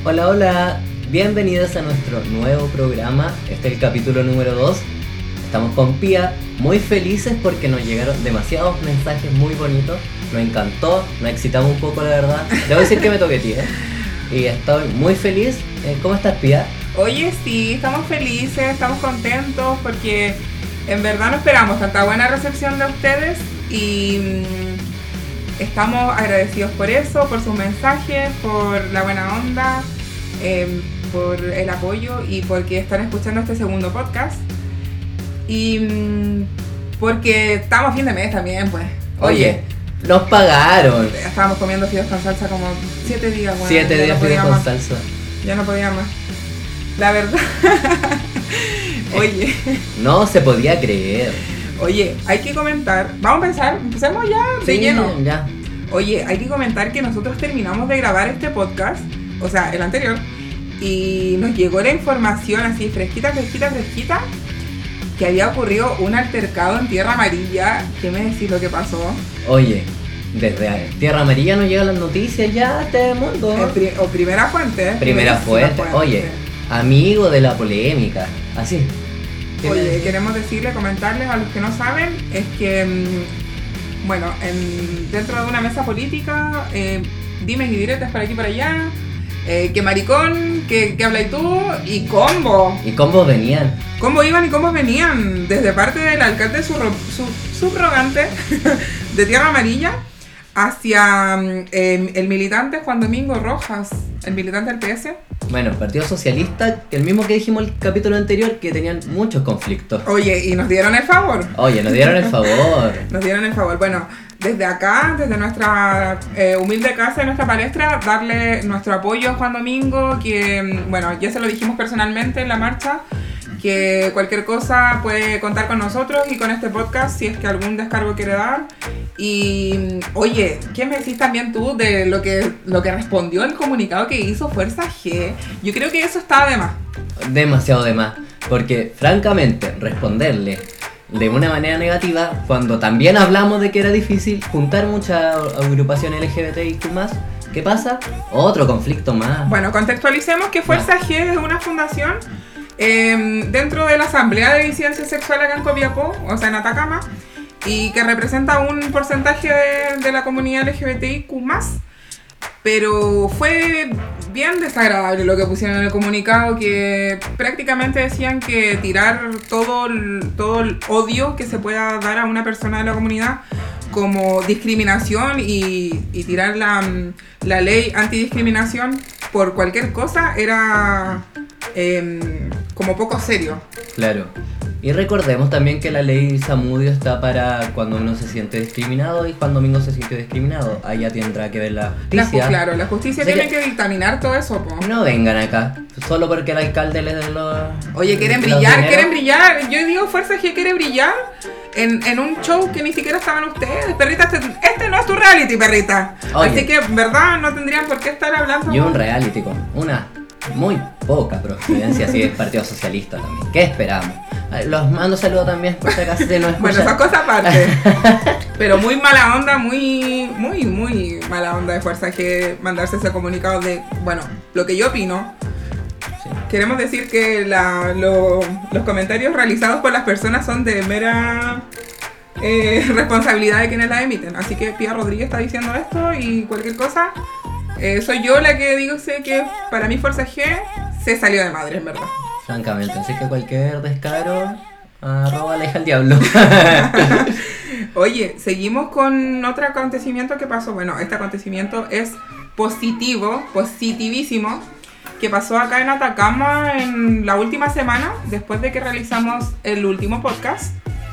Hola, hola, bienvenidos a nuestro nuevo programa. Este es el capítulo número 2. Estamos con Pía, muy felices porque nos llegaron demasiados mensajes muy bonitos. Nos encantó, nos excitamos un poco, la verdad. Debo decir que me toqueteé, y estoy muy feliz. ¿Cómo estás, Pía? Oye, sí, estamos felices, estamos contentos porque en verdad no esperamos tanta buena recepción de ustedes y estamos agradecidos por eso, por sus mensajes, por la buena onda, por el apoyo y porque están escuchando este segundo podcast y porque estamos a fin de mes también, pues. Oye, nos pagaron. Estábamos comiendo fideos con salsa como 7 días. Bueno, 7 días fideos con salsa. Ya no podía más. La verdad. Oye. No se podía creer. Oye, hay que comentar. Vamos a empezar. Empecemos ya de lleno. Ya. Oye, hay que comentar que nosotros terminamos de grabar este podcast, o sea, el anterior, y nos llegó la información así fresquita, que había ocurrido un altercado en Tierra Amarilla. ¿Qué me decís lo que pasó? Oye, desde Tierra Amarilla nos llegan las noticias ya a este mundo. O primera fuente. Primera fuente. Oye, amigo de la polémica. Así. Oye, queremos comentarles a los que no saben, es que, bueno, dentro de una mesa política, dimes y diretes para aquí y para allá, que maricón, que hablas tú, y combo. Y combos venían. Cómo iban y cómo venían, desde parte del alcalde subrogante de Tierra Amarilla hacia el militante Juan Domingo Rojas, el militante del PS. Bueno, el Partido Socialista, el mismo que dijimos el capítulo anterior, que tenían muchos conflictos. Oye, y nos dieron el favor. Nos dieron el favor. Bueno, desde acá, desde nuestra humilde casa y nuestra palestra, darle nuestro apoyo a Juan Domingo, que, bueno, ya se lo dijimos personalmente en la marcha, que cualquier cosa puede contar con nosotros y con este podcast si es que algún descargo quiere dar. Y oye, ¿qué me decís también tú de lo que respondió el comunicado que hizo Fuerza G? Yo creo que eso estaba de más. Demasiado de más, porque francamente responderle de una manera negativa, cuando también hablamos de que era difícil juntar muchas agrupaciones LGBTIQ+, ¿qué pasa? Otro conflicto más. Bueno, contextualicemos que Fuerza G es una fundación dentro de la Asamblea de Disidencia Sexual acá en Copiapó, o sea en Atacama, y que representa un porcentaje de la comunidad LGBTIQ+, pero fue bien desagradable lo que pusieron en el comunicado, que prácticamente decían que tirar todo el odio que se pueda dar a una persona de la comunidad como discriminación y tirar la ley antidiscriminación por cualquier cosa era como poco serio. Claro. Y recordemos también que la ley Zamudio está para cuando uno se siente discriminado y Juan Domingo se siente discriminado. Ahí ya tendrá que ver la justicia. Claro, la justicia tiene que dictaminar todo eso, po. No vengan acá, solo porque el alcalde les dé los... Oye, quieren brillar. Yo digo, Fuerza G quiere brillar en un show que ni siquiera estaban ustedes. Perrita, este no es tu reality, perrita. Oye. Así que, verdad, no tendrían por qué estar hablando. Y un reality con una muy poca procedencia, así es Partido Socialista también. ¿Qué esperamos? Los mando saludos también, por si acaso se nos escucha. Bueno, esa cosa aparte. Pero muy mala onda, muy mala onda de Fuerza que mandarse ese comunicado de, bueno, lo que yo opino. Sí. Queremos decir que los comentarios realizados por las personas son de mera responsabilidad de quienes la emiten. Así que Pía Rodríguez está diciendo esto y cualquier cosa, soy yo la que digo que para mí Fuerza G se salió de madre, en verdad. Francamente, así que cualquier descaro, aleja al diablo. Oye, seguimos con otro acontecimiento que pasó. Bueno, este acontecimiento es positivísimo, que pasó acá en Atacama en la última semana, después de que realizamos el último podcast.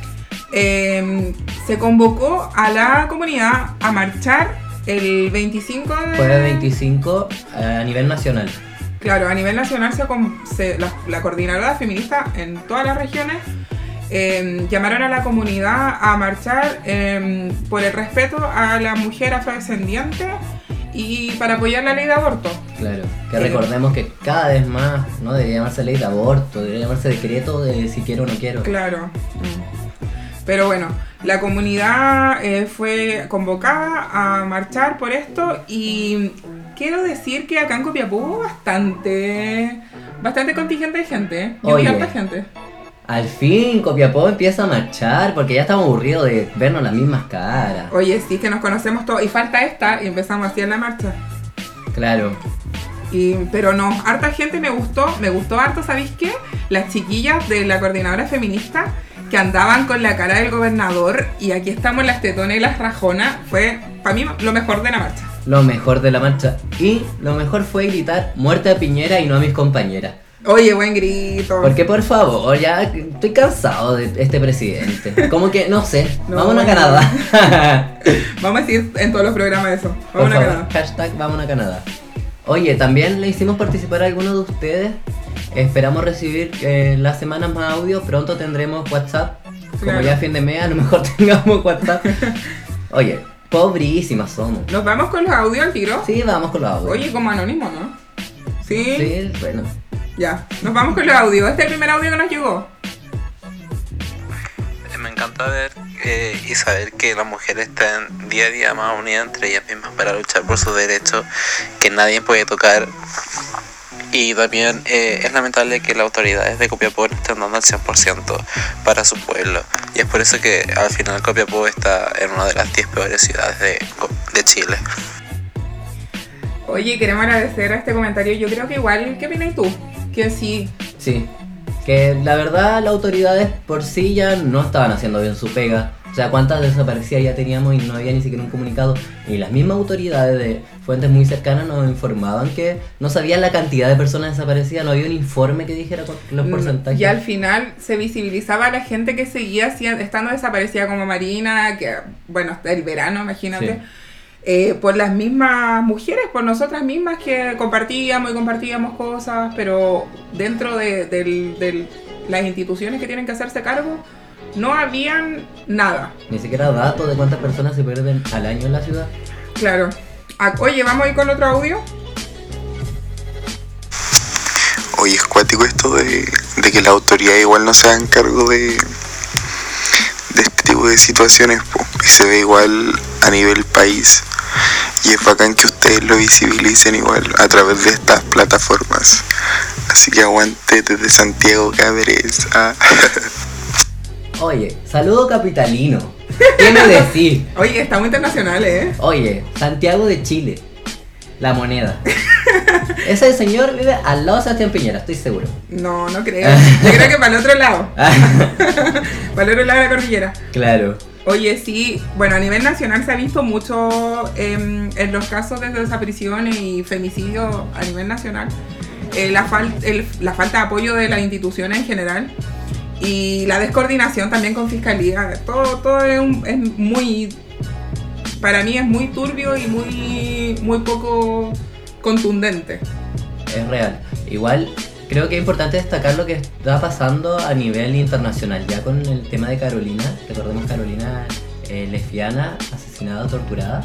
Se convocó a la comunidad a marchar el 25 de... Fue el 25 a nivel nacional. Claro, a nivel nacional la coordinadora feminista en todas las regiones llamaron a la comunidad a marchar por el respeto a la mujer afrodescendiente y para apoyar la ley de aborto. Claro, que recordemos que cada vez más no debería llamarse ley de aborto, debería llamarse decreto de si quiero o no quiero. Claro. Pero bueno, la comunidad fue convocada a marchar por esto y quiero decir que acá en Copiapó hubo bastante contingente de gente. Yo vi Oye. harta gente. Al fin Copiapó empieza a marchar porque ya estamos aburridos de vernos las mismas caras. Oye, sí, que nos conocemos todos. Y falta esta y empezamos así en la marcha. Claro. Pero no, harta gente me gustó harto, ¿sabéis qué? Las chiquillas de la coordinadora feminista que andaban con la cara del gobernador y aquí estamos las tetonas y las rajonas, fue para mí lo mejor de la marcha. Lo mejor de la marcha. Y lo mejor fue gritar muerte a Piñera y no a mis compañeras. Oye, buen grito. Porque por favor, ya estoy cansado de este presidente. Como que, no sé, No, vámonos a bueno. Canadá. Vamos a decir en todos los programas eso. Por Vamos a favor, Canadá. hashtag vámonos a Canadá. Oye, también le hicimos participar a algunos de ustedes. Esperamos recibir las semanas más audio. Pronto tendremos WhatsApp. Como Claro. ya es fin de mes, a lo mejor tengamos WhatsApp. Oye, pobrísimas somos. ¿Nos vamos con los audios al tiro? Sí, vamos con los audios. Oye, como anónimo, ¿no? ¿Sí? Sí, bueno. Ya, nos vamos con los audios. Este es el primer audio que nos llegó. Me encanta ver y saber que las mujeres están día a día más unidas entre ellas mismas para luchar por sus derechos que nadie puede tocar. Y también es lamentable que las autoridades de Copiapó no estén dando el 100% para su pueblo. Y es por eso que al final Copiapó está en una de las 10 peores ciudades de Chile. Oye, queremos agradecer a este comentario. Yo creo que igual, ¿qué opinas tú? Que sí. Sí. Que la verdad las autoridades por sí ya no estaban haciendo bien su pega. O sea, cuántas desaparecidas ya teníamos y no había ni siquiera un comunicado. Y las mismas autoridades de fuentes muy cercanas nos informaban que no sabían la cantidad de personas desaparecidas. No había un informe que dijera los porcentajes. Y al final se visibilizaba a la gente que seguía estando desaparecida como Marina, que bueno, hasta el verano, imagínate. Sí. Por las mismas mujeres, por nosotras mismas que compartíamos cosas, pero dentro de las instituciones que tienen que hacerse cargo, no habían nada. Ni siquiera datos de cuántas personas se pierden al año en la ciudad. Claro. Oye, ¿vamos a ir con otro audio? Oye, es cuático esto de que las autoridades igual no se hagan cargo de este tipo de situaciones, po, y se ve igual a nivel país. Y es bacán que ustedes lo visibilicen igual a través de estas plataformas. Así que aguante desde Santiago, Cáceres. Oye, saludo capitalino. ¿Qué me decís? Oye, estamos internacionales, ¿eh? Oye, Santiago de Chile. La moneda. Ese señor vive al lado de Sebastián Piñera, estoy seguro. No, no creo. Yo creo que para el otro lado. Para el otro lado de la cordillera. Claro. Oye, sí, bueno, a nivel nacional se ha visto mucho en los casos de desapariciones y femicidios a nivel nacional, la falta de apoyo de las instituciones en general y la descoordinación también con fiscalía. Todo es muy, para mí es muy turbio y muy poco contundente. Es real. Igual creo que es importante destacar lo que está pasando a nivel internacional, ya con el tema de Carolina. Recordemos Carolina, lesbiana, asesinada, torturada,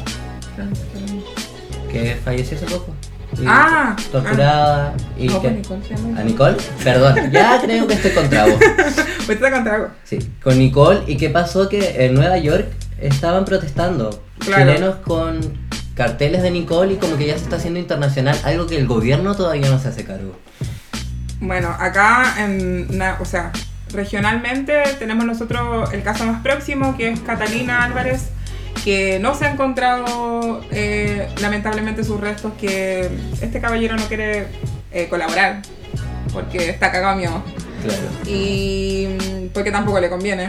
que falleció hace poco. Y torturada y no, que... pues Nicole se llama. ¿A Nicole? Perdón, ya creo que estoy con trago. Pues te da algo. Sí, con Nicole. ¿Y qué pasó? Que en Nueva York estaban protestando Claro. chilenos con carteles de Nicole y como que ya se está haciendo internacional, algo que el gobierno todavía no se hace cargo. Bueno, acá, regionalmente tenemos nosotros el caso más próximo, que es Catalina Álvarez, que no se ha encontrado lamentablemente sus restos, que este caballero no quiere colaborar, porque está cagado miedo, Claro. y porque tampoco le conviene.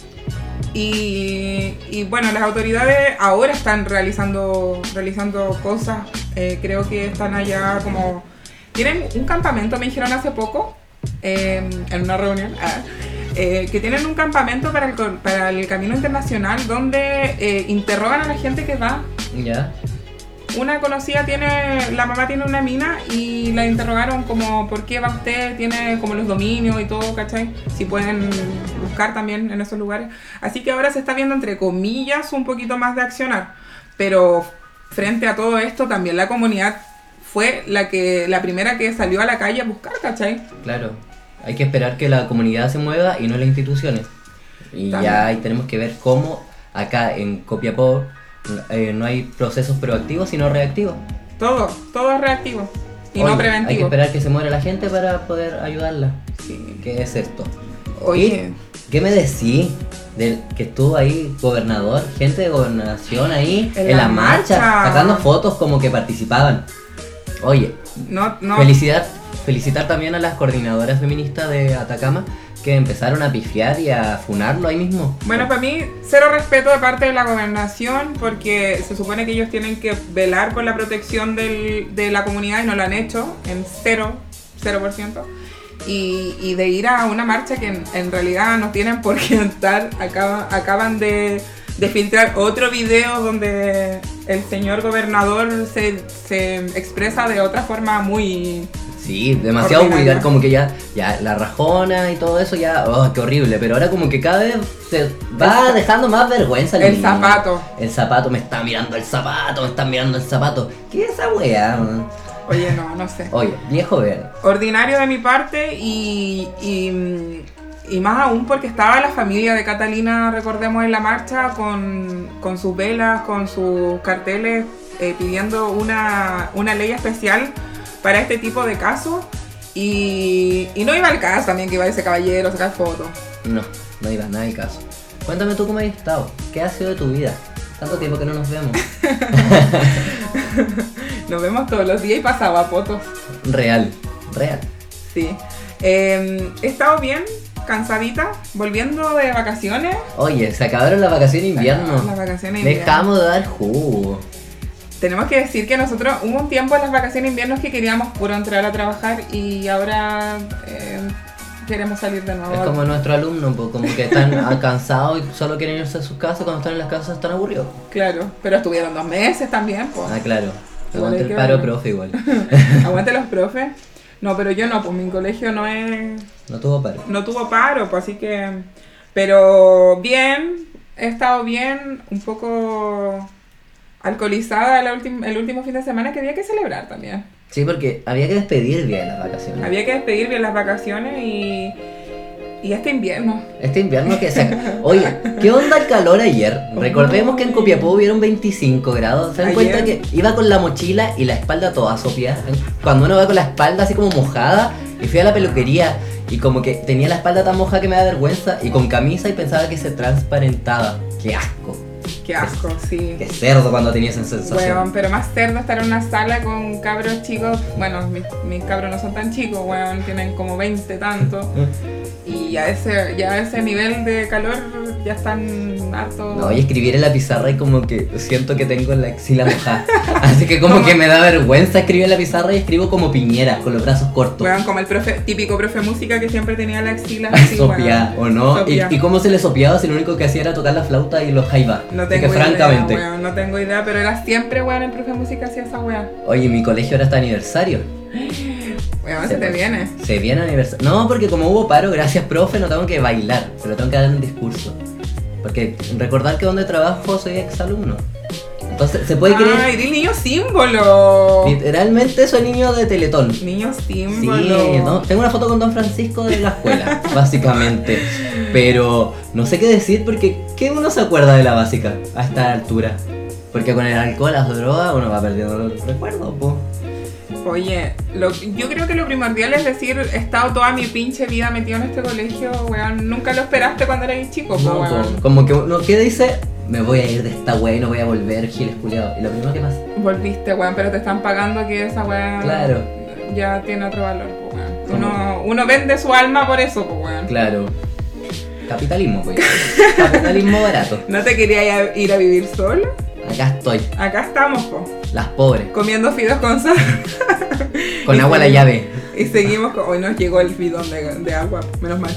Y bueno, las autoridades ahora están realizando cosas, creo que están allá como... Tienen un campamento, me dijeron hace poco, en una reunión, que tienen un campamento para el Camino Internacional donde interrogan a la gente que va. ¿Ya? Una conocida la mamá tiene una mina y la interrogaron como ¿por qué va usted? Tiene como los dominios y todo, ¿cachai? Si pueden buscar también en esos lugares. Así que ahora se está viendo entre comillas un poquito más de accionar. Pero frente a todo esto también la comunidad fue la primera que salió a la calle a buscar, ¿cachai? Claro. Hay que esperar que la comunidad se mueva y no las instituciones. Y También. ya ahí tenemos que ver cómo acá en Copiapó no hay procesos proactivos sino reactivos. Todo es reactivo y Oye, no preventivo. hay que esperar que se muera la gente para poder ayudarla. Sí. ¿Qué es esto? Oye, ¿Y qué me decís del que estuvo ahí gobernador, gente de gobernación ahí En la marcha. sacando fotos como que participaban? Oye, no. felicitar también a las coordinadoras feministas de Atacama que empezaron a pifiar y a funarlo ahí mismo. Bueno, para mí, cero respeto de parte de la gobernación, porque se supone que ellos tienen que velar por la protección de la comunidad y no lo han hecho, en 0%. Y de ir a una marcha que en realidad no tienen por qué estar, acaban de filtrar otro video donde el señor gobernador se expresa de otra forma muy... Sí, demasiado ordinaria. vulgar, como que ya la rajona y todo eso ya, oh, qué horrible, pero ahora como que cada vez se va dejando más vergüenza El niño. zapato. El zapato, me está mirando el zapato, me están mirando el zapato. ¿Qué es esa weá? Man? Oye, no sé. Oye, viejo verde. Ordinario de mi parte y más aún porque estaba la familia de Catalina, recordemos, en la marcha con sus velas, con sus carteles, pidiendo una ley especial para este tipo de casos y no iba al caso también que iba ese caballero a sacar fotos. No iba nada el caso. Cuéntame tú cómo has estado, qué ha sido de tu vida. Tanto tiempo que no nos vemos. Nos vemos todos los días y pasaba fotos. Real. Sí. He estado bien, cansadita, volviendo de vacaciones. Oye, se acabaron las vacaciones de invierno. Las vacaciones de invierno. Dejamos de dar jugo. Tenemos que decir que nosotros hubo un tiempo en las vacaciones de invierno que queríamos puro entrar a trabajar y ahora queremos salir de nuevo. Es como nuestro alumno, pues, como que están cansados y solo quieren irse a sus casas, cuando están en las casas están aburridos. Claro, pero estuvieron 2 meses también, pues. Ah, claro. Igual Aguante hay el que paro, verlo. profe, igual. Aguante los profes. No, pero yo no, pues mi colegio no No tuvo paro. tuvo paro, pues así que... Pero bien, he estado bien, un poco alcoholizada el último fin de semana que había que celebrar también. Sí, porque había que despedir bien las vacaciones. Había que despedir bien las vacaciones y este invierno. Este invierno que se... Oye, ¿qué onda el calor ayer? Recordemos que en Copiapó hubieron 25 grados. ¿Se dan Ayer. cuenta que iba con la mochila y la espalda toda sopiada? Cuando uno va con la espalda así como mojada, y fui a la peluquería y como que tenía la espalda tan mojada que me da vergüenza, y con camisa y pensaba que se transparentaba. ¡Qué asco! Qué asco, sí. ¡Qué cerdo cuando tenía esa sensación! Weón, pero más cerdo estar en una sala con cabros chicos. Bueno, mis cabros no son tan chicos, weón, tienen como 20 tanto. Y ya ese nivel de calor ya están hartos. No, y escribir en la pizarra y como que siento que tengo la axila mojada. Así que como que me da vergüenza escribir en la pizarra y escribo como Piñera, con los brazos cortos. Weón, como el típico profe de música que siempre tenía la axila así, Sopia, ¿o no? Sopia. ¿Y cómo se le sopiaba si lo único que hacía era tocar la flauta y los jaivas? No Así tengo que francamente. idea, weón, no tengo idea, pero era siempre, weón, el profe de música hacía esa weá. Oye, mi colegio ahora está aniversario. Weón, se te viene. Se viene aniversario. No, porque como hubo paro, gracias profe, no tengo que bailar, pero tengo que dar un discurso. Porque recordar que donde trabajo soy exalumno. Entonces, se puede creer. Ay, di niño símbolo. Literalmente soy niño de Teletón. Niño Sí, símbolo. ¿no? Tengo una foto con Don Francisco de la escuela, básicamente. Pero no sé qué decir porque ¿qué uno se acuerda de la básica a esta altura? Porque con el alcohol, las drogas, uno va perdiendo los recuerdos, po. Oye, yo creo que lo primordial es decir, he estado toda mi pinche vida metido en este colegio, weón. Nunca lo esperaste cuando eras chico, No, weón. como que uno que dice, me voy a ir de esta wea y no voy a volver, giles culiados. Y lo primero que pasa. Volviste, weón, pero te están pagando que esa weón Claro. ya tiene otro valor, weón. Uno vende su alma por eso, weón. Claro. Capitalismo, pues. Capitalismo barato. ¿No te querías ir a vivir solo? Acá estoy. Acá estamos, po, Las pobres. comiendo fideos con sal. Con Y agua a la seguimos- llave. Y seguimos, hoy nos llegó el bidón de agua, menos mal.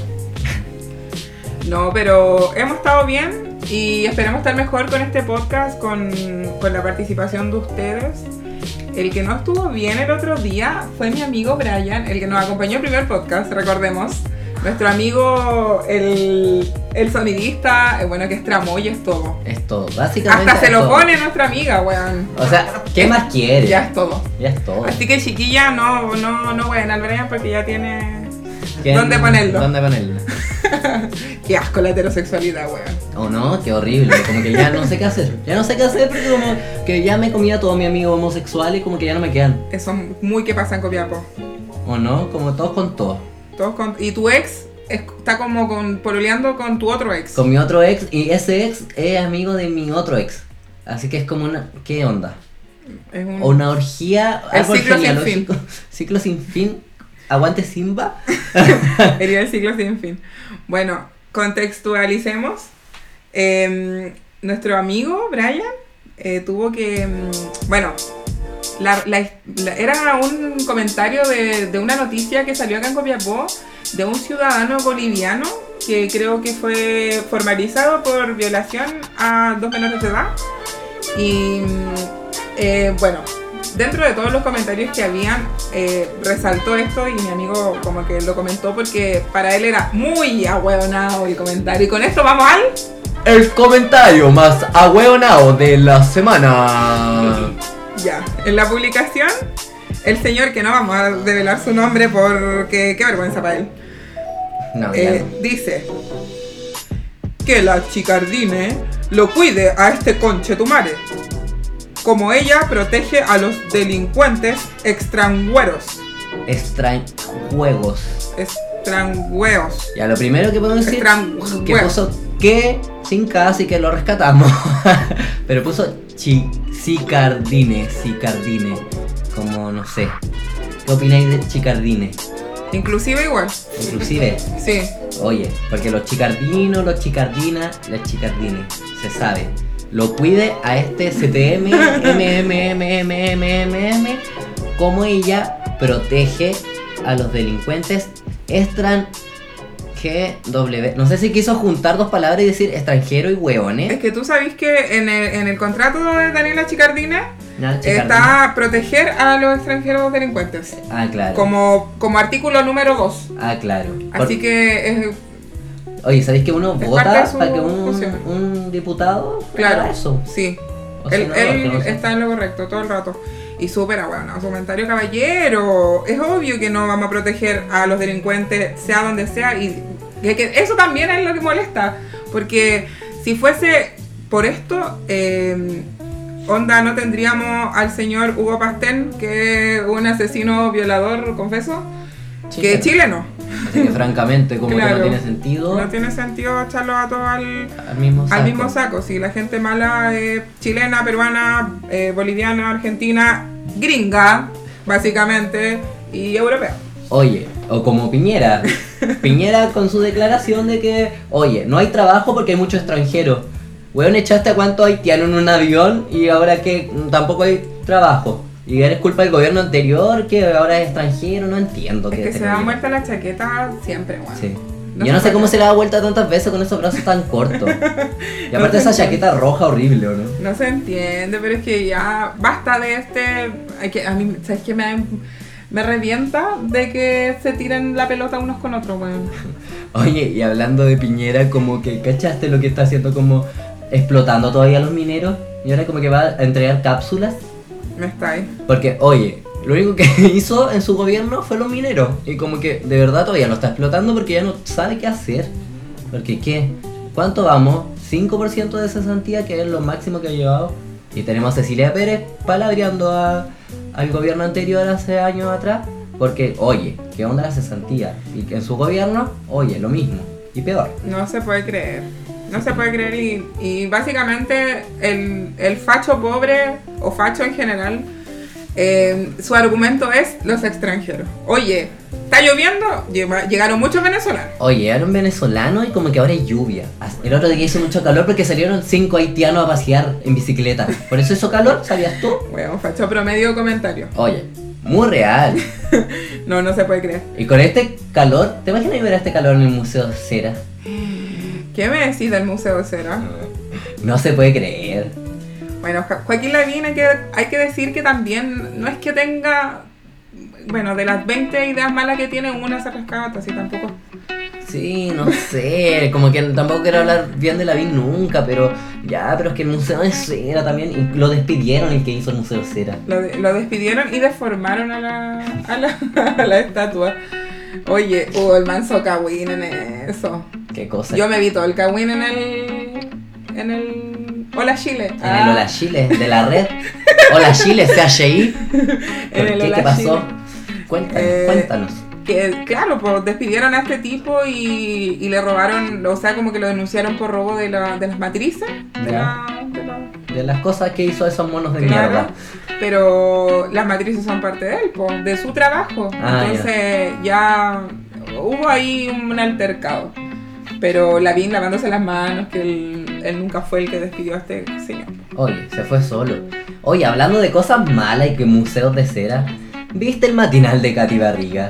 No, pero hemos estado bien y esperemos estar mejor con este podcast, con la participación de ustedes. El que no estuvo bien el otro día fue mi amigo Brian, el que nos acompañó en el primer podcast, recordemos. Nuestro amigo, el sonidista, bueno, que es tramoya, es todo. Es todo. Básicamente. Hasta se es lo todo. pone nuestra amiga, weón. O sea, ¿qué más quiere? Ya es todo. Ya es todo. Así que chiquilla, no weón al Brian porque ya tiene ¿Dónde ponerlo? ¿Dónde ponerlo? Qué asco la heterosexualidad, weón. Oh no, qué horrible, como que ya no sé qué hacer. Ya no sé qué hacer porque como que ya me comía a todos mis amigos homosexuales y como que ya no me quedan. Eso es muy que pasa en Copiapó. ¿O no? Como todos con todos. Y tu ex está como pololeando con tu otro ex. Con mi otro ex, y ese ex es amigo de mi otro ex. Así que es como una... ¿Qué onda? Es O una orgía, El algo ciclo sin genealógico. Ciclo sin fin. Aguante Simba. Sería el ciclo sin fin. Bueno, contextualicemos. Nuestro amigo Brian tuvo que... bueno, era un comentario de una noticia que salió acá en Copiapó de un ciudadano boliviano que creo que fue formalizado por violación a 2 menores de edad. Y bueno, dentro de todos los comentarios que habían, resaltó esto y mi amigo como que lo comentó porque para él era muy ahueonado el comentario. Y con esto vamos al... El comentario más ahueonado de la semana. Ya, en la publicación, el señor, que no vamos a develar su nombre porque qué vergüenza para él, No, ya no. dice que la chicardine lo cuide a este conchetumare, como ella protege a los delincuentes extranjeros. Extrajuegos. Extranjeros. Ya, lo primero que podemos decir Extranjuegos. que puso que sin casi que lo rescatamos. Pero puso Cicardine. Como no sé. ¿Qué opináis de Chicardine? Inclusive igual. Inclusive, Sí. oye, porque los chicardinos, los chicardines, se sabe. Lo cuide a este CTM, como ella protege a los delincuentes GW. No sé si quiso juntar dos palabras y decir extranjero y hueones. Es que tú sabes que en el contrato de Daniela Chicardine Nada, Chicardine. está proteger a los extranjeros delincuentes. Ah, claro. Como artículo número 2. Ah, claro. Así que Oye, ¿sabéis que uno es vota parte de su para que función. un diputado Claro, haga eso? sí. O sea, Él no, que no sé. está en lo correcto todo el rato. Y súper bueno, su comentario caballero. Es obvio que no vamos a proteger a los delincuentes, sea donde sea. Y que eso también es lo que molesta. Porque si fuese por esto, onda, no tendríamos al señor Hugo Pastén, que es un asesino violador, confeso, que es chileno. Así que francamente, como Claro. que no tiene sentido. No tiene sentido echarlo a todos al Al mismo saco. Si la gente mala es chilena, peruana, boliviana, argentina, gringa, básicamente, y europea. Oye, o como Piñera. Piñera con su declaración de que, oye, no hay trabajo porque hay muchos extranjeros. Weón, echaste a cuántos haitianos en un avión y ahora que tampoco hay trabajo. Y eres culpa del gobierno anterior que ahora es extranjero, no entiendo. Es que se da vuelta la chaqueta siempre, bueno. Sí. No Yo no se sé puede. cómo se le da vuelta tantas veces con esos brazos tan cortos. Y aparte No esa se chaqueta roja horrible, ¿o no? No se entiende, pero es que ya basta de a mí, ¿sabes qué? Me revienta de que se tiren la pelota unos con otros, weón. Oye, y hablando de Piñera, como que ¿cachaste lo que está haciendo? Como explotando todavía a los mineros. Y ahora como que va a entregar cápsulas. Me está ahí. Porque, oye, lo único que hizo en su gobierno fue los mineros. Y como que de verdad todavía lo está explotando porque ya no sabe qué hacer. Porque, ¿qué? ¿Cuánto vamos? 5% de cesantía, que es lo máximo que ha llevado. Y tenemos a Cecilia Pérez palabreando al gobierno anterior hace años atrás. Porque, oye, ¿qué onda la cesantía? Y que en su gobierno, oye, lo mismo. Y peor. No se puede creer. No se puede creer y básicamente el facho pobre o facho en general, su argumento es los extranjeros. Oye, está lloviendo, llegaron muchos venezolanos. Oye, eran venezolanos y como que ahora hay lluvia. El otro día hizo mucho calor porque salieron 5 haitianos a pasear en bicicleta. Por eso hizo calor, ¿sabías tú? Bueno, facho promedio comentario. Oye, muy real. No se puede creer. Y con este calor, ¿te imaginas ver este calor en el Museo de Cera? ¿Qué me decís del Museo de Cera? No se puede creer. Bueno, Joaquín Lavín hay que decir que también no es que tenga, bueno, de las 20 ideas malas que tiene, una se rescata, así tampoco. Sí, no sé, como que tampoco quiero hablar bien de Lavín nunca, pero es que el Museo de Cera también, y lo despidieron el que hizo el Museo de Cera. Lo despidieron y deformaron a la estatua. Oye, hubo el manso Kawin en eso. ¿Qué cosa? Yo me vi todo el Kawin en el Hola Chile. En el Hola Chile de la red. Hola Chile, CHI. ¿Por qué? ¿Qué pasó? Cuéntanos. Que claro, pues despidieron a este tipo y le robaron, o sea, como que lo denunciaron por robo de las matrices. De las cosas que hizo esos monos de claro, mierda. Pero las matrices son parte de él, pues, de su trabajo. Entonces ya hubo ahí un altercado. Pero Lavín lavándose las manos, que él nunca fue el que despidió a este señor. Oye, se fue solo. Oye, hablando de cosas malas y que museos de cera, ¿viste el matinal de Katy Barriga?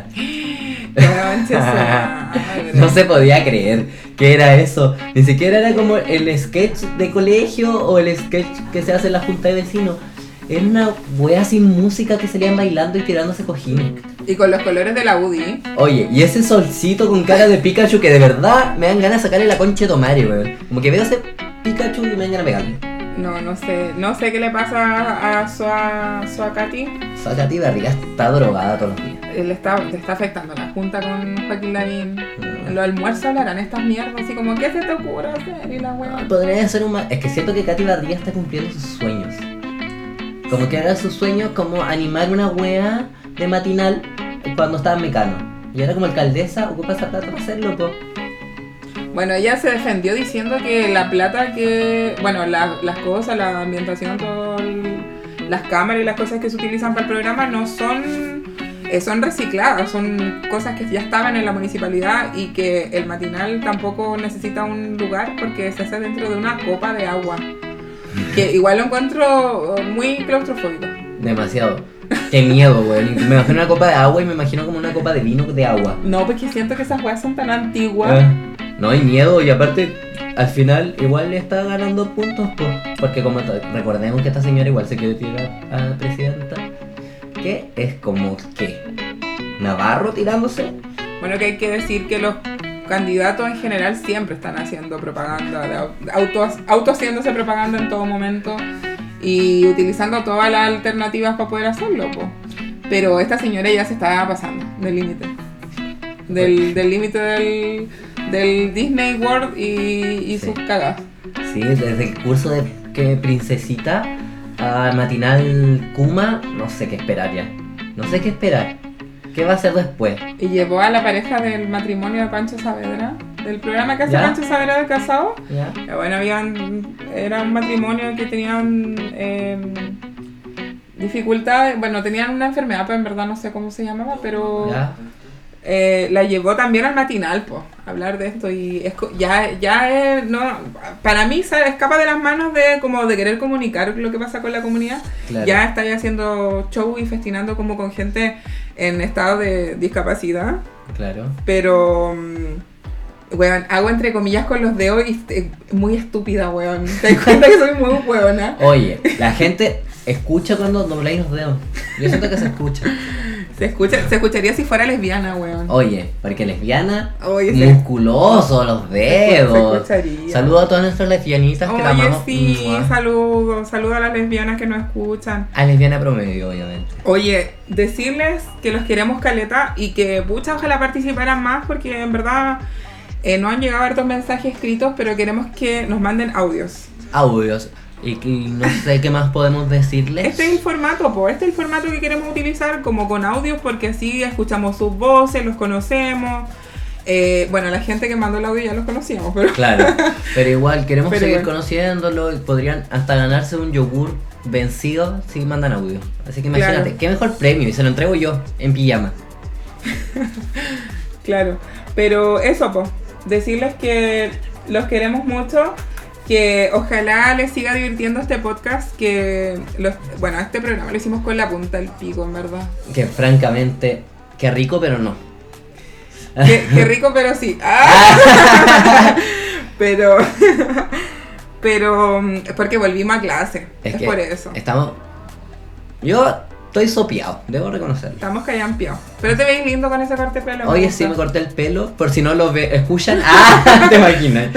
No se podía creer que era eso. Ni siquiera era como el sketch de colegio o el sketch que se hace en la junta de vecinos. Era una wea sin música que salían bailando y tirándose cojines. Y con los colores de la UDI. Oye, y ese solcito con cara de Pikachu que de verdad me dan ganas de sacarle la concha de tomare, weón. Como que veo ese Pikachu y me dan ganas de pegarle. No sé qué le pasa a su Katy. Su Katy Barriga está drogada todos los días. Le está afectando la junta con Joaquín Lavín. En los almuerzos hablarán estas mierdas, así como, ¿qué se te ocurre hacer? Y la wea. Podría ser es que siento que Katy Barriga está cumpliendo sus sueños. Como que era sus sueños como animar una wea de matinal cuando estaba en Mecano. Y ahora como alcaldesa ocupa esa plata para hacerlo, po. Bueno, ella se defendió diciendo que la plata que... Bueno, las cosas, la ambientación, todas las cámaras y las cosas que se utilizan para el programa no son... son recicladas, son cosas que ya estaban en la municipalidad y que el matinal tampoco necesita un lugar porque se hace dentro de una copa de agua. Que igual lo encuentro muy claustrofóbico. Demasiado. Qué miedo, güey. Me imagino una copa de agua y me imagino como una copa de vino de agua. No, porque siento que esas weas son tan antiguas. No hay miedo y aparte al final igual le está ganando puntos, pues. Porque como recordemos que esta señora igual se quiere tirar a la presidenta. Que es como que Navarro tirándose. Bueno, que hay que decir que los candidatos en general siempre están haciendo propaganda, auto haciéndose propaganda en todo momento y utilizando todas las alternativas para poder hacerlo, po. Pero esta señora ya se está pasando del límite. Del límite del Disney World y sus cagas. Sí, desde el curso de que Princesita al matinal Kuma, no sé qué esperar ya. No sé qué esperar. ¿Qué va a hacer después? Y llevó a la pareja del matrimonio de Pancho Saavedra, del programa que hace Pancho Saavedra de Casado. ¿Ya? Bueno, era un matrimonio que tenían dificultades, bueno, tenían una enfermedad, pero en verdad no sé cómo se llamaba, pero la llevó también al matinal, pues, a hablar de esto y no, para mí se escapa de las manos de querer comunicar lo que pasa con la comunidad. Claro. Ya está haciendo show y festinando como con gente en estado de discapacidad. Claro. Pero weón, hago entre comillas con los dedos y muy estúpida, weón. ¿Te das cuenta que soy muy weona? Oye, la gente escucha cuando dobláis los dedos. Yo siento que se escucha. Se escucharía si fuera lesbiana, weón. Oye, porque lesbiana, musculoso los dedos. Se escucharía. Saludo a todas nuestras lesbianitas que la amamos. Sí, saludo a las lesbianas que nos escuchan. A lesbiana promedio, obviamente. Oye, decirles que los queremos caleta y que pucha, ojalá participaran más porque en verdad no han llegado hartos mensajes escritos, pero queremos que nos manden audios. Y no sé qué más podemos decirles. Este es el formato, este es el formato que queremos utilizar, como con audios, porque así escuchamos sus voces, los conocemos. Bueno, la gente que mandó el audio ya los conocíamos, pero... Claro, pero igual queremos seguir conociéndolo y podrían hasta ganarse un yogur vencido si mandan audio. Así que imagínate, qué mejor premio, y se lo entrego yo en pijama. Claro, pero eso, decirles que los queremos mucho. Que ojalá les siga divirtiendo este podcast, que este programa lo hicimos con la punta del pico, en verdad. Que francamente, qué rico, pero no. Qué rico, pero sí. Pero porque volvimos a clase, es por eso. Yo estoy sopeado, debo reconocerlo. Estamos callampiados. Pero te veis lindo con ese corte de pelo. Oye, sí, me corté el pelo, por si no lo escuchan. Te imaginas.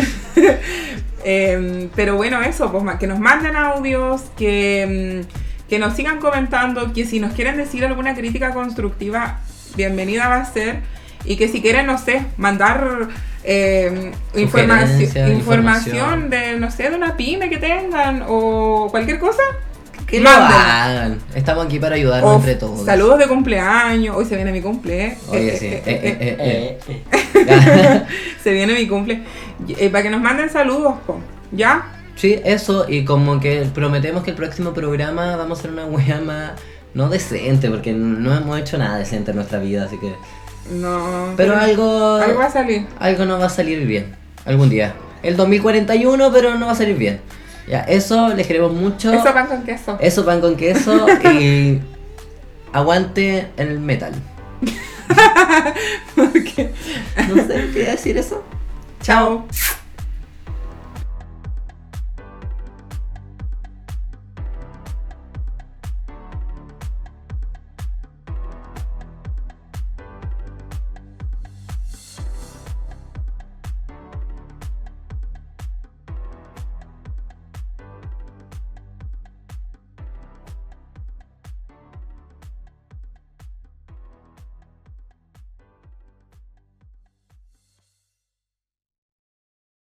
Pero bueno, eso, pues que nos manden audios, que nos sigan comentando, que si nos quieren decir alguna crítica constructiva, bienvenida va a ser. y que si quieren, no sé, mandar Sugerencias, información de, no sé, de una pyme que tengan o cualquier cosa, Que lo mándenla. hagan. Estamos aquí para ayudarnos O entre todos. saludos de cumpleaños, hoy se viene mi cumple. Oye, sí. Se viene mi cumple. Para que nos manden saludos, po. ¿Ya? Sí, eso, y como que prometemos que el próximo programa vamos a hacer una wea más, no decente, porque no hemos hecho nada decente en nuestra vida, así que... No. Pero algo va a salir. algo no va a salir bien, algún día. El 2041, pero no va a salir bien. Ya, eso, les queremos mucho. Eso pan con queso. Eso, pan con queso, y aguante el metal. Porque... No sé qué decir eso. Chao.